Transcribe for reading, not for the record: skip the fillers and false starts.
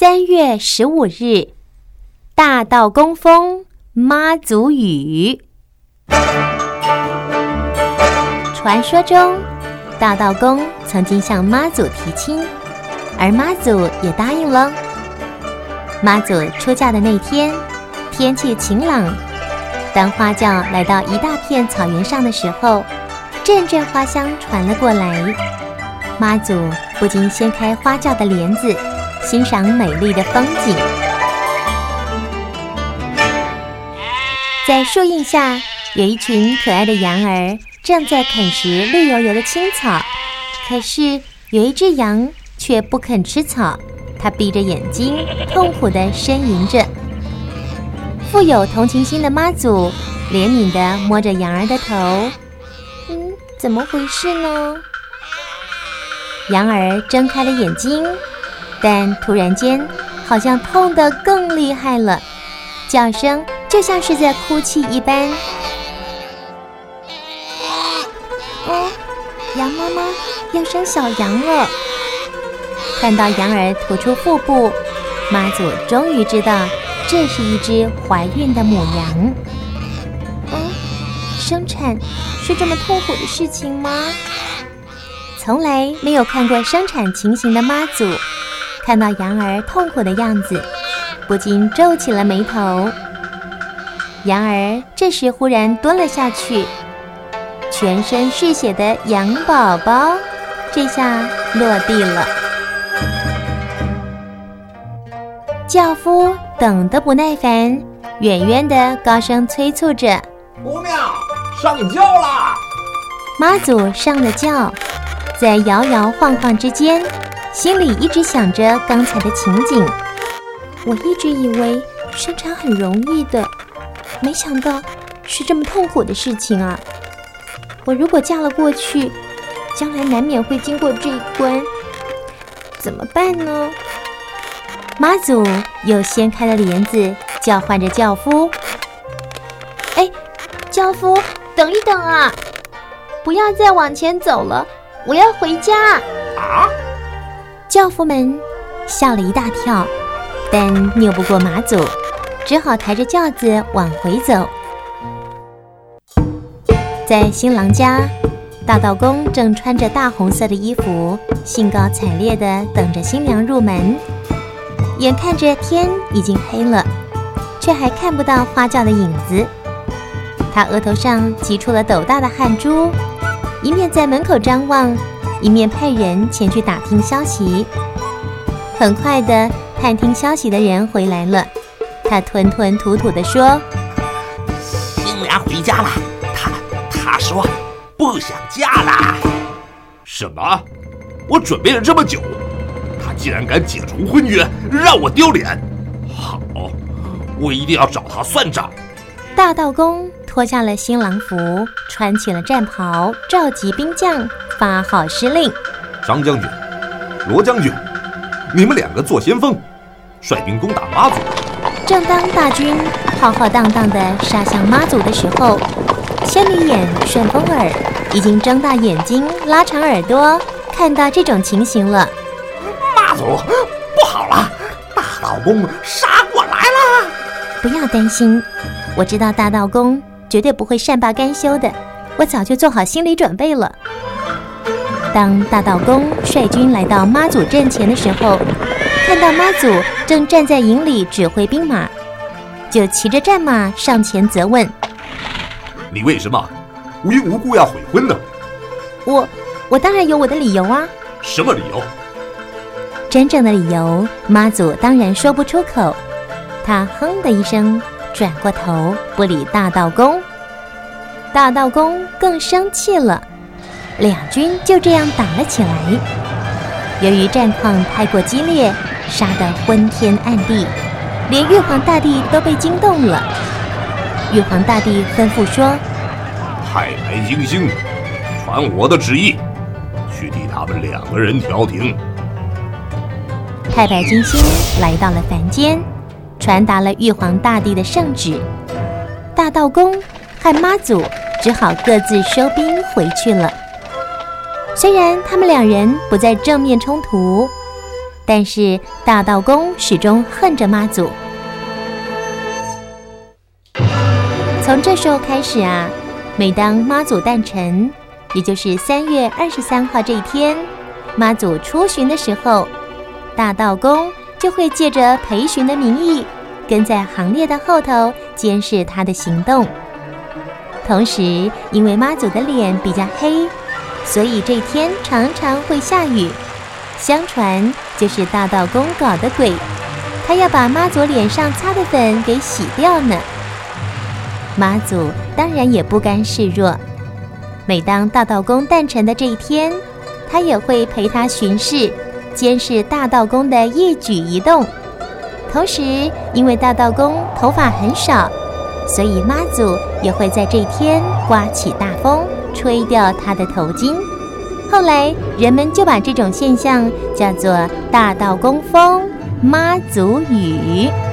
3月15日，大道公封妈祖雨。传说中，大道公曾经向妈祖提亲，而妈祖也答应了。妈祖出嫁的那天，天气晴朗，当花轿来到一大片草原上的时候，阵阵花香传了过来。妈祖不禁掀开花轿的帘子，欣赏美丽的风景。在树荫下，有一群可爱的羊儿正在啃食绿油油的青草，可是有一只羊却不肯吃草，它闭着眼睛，痛苦地呻吟着。富有同情心的妈祖怜悯地摸着羊儿的头，怎么回事呢？羊儿睁开了眼睛，但突然间好像痛得更厉害了，叫声就像是在哭泣一般。羊妈妈要生小羊了。看到羊儿吐出腹部，妈祖终于知道这是一只怀孕的母羊。生产是这么痛苦的事情吗？从来没有看过生产情形的妈祖看到羊儿痛苦的样子，不禁皱起了眉头。羊儿这时忽然蹲了下去，全身是血的羊宝宝这下落地了。轿夫等得不耐烦，远远的高声催促着： 姑娘，上轿啦！ 妈祖上了轿，在摇摇晃晃之间，心里一直想着刚才的情景。我一直以为生产很容易的，没想到是这么痛苦的事情啊！我如果嫁了过去，将来难免会经过这一关，怎么办呢？妈祖又掀开了帘子，叫唤着轿夫：轿夫，等一等啊！不要再往前走了，我要回家。轿夫们吓了一大跳，但拗不过妈祖，只好抬着轿子往回走。在新郎家，大道公正穿着大红色的衣服，兴高采烈地等着新娘入门。眼看着天已经黑了，却还看不到花轿的影子。他额头上挤出了斗大的汗珠，一面在门口张望，一面派人前去打听消息。很快的，探听消息的人回来了，他吞吞吐吐地说： 新娘回家了，她说不想嫁了。 什么？我准备了这么久，她竟然敢解除婚约，让我丢脸！好，我一定要找她算账。 大道公脱下了新郎服，穿起了战袍，召集兵将，发号施令： 张将军、罗将军，你们两个做先锋，率兵攻打妈祖。 正当大军浩浩荡荡地杀向妈祖的时候，仙女眼、顺风耳已经睁大眼睛，拉长耳朵，看到这种情形了。 妈祖，不好了，大道公杀过来了！ 不要担心，我知道大道公绝对不会善罢甘休的，我早就做好心理准备了。当大道公率军来到妈祖阵前的时候，看到妈祖正站在营里指挥兵马，就骑着战马上前责问： 你为什么无缘无故要悔婚呢？ 我当然有我的理由啊。 什么理由？ 真正的理由，妈祖当然说不出口。他哼的一声，转过头不理大道公。大道公更生气了，两军就这样打了起来。由于战况太过激烈，杀得昏天暗地，连玉皇大帝都被惊动了。玉皇大帝吩咐说： 太白金星，传我的旨意，去替他们两个人调停。 太白金星来到了凡间，传达了玉皇大帝的圣旨。大道公和妈祖只好各自收兵回去了。虽然他们两人不再正面冲突， 但是大道公始终恨着妈祖。从这时候开始啊，每当妈祖诞辰，也就是3月23号这一天，妈祖出巡的时候，大道公就会借着陪巡的名义，跟在行列的后头监视他的行动。同时，因为妈祖的脸比较黑，所以这天常常会下雨。相传就是大道公搞的鬼，他要把妈祖脸上擦的粉给洗掉呢。妈祖当然也不甘示弱，每当大道公诞辰的这一天，他也会陪他巡视，监视大道公的一举一动。同时，因为大道公头发很少，所以妈祖也会在这一天刮起大风，吹掉他的头巾。后来人们就把这种现象叫做大道公风、妈祖雨。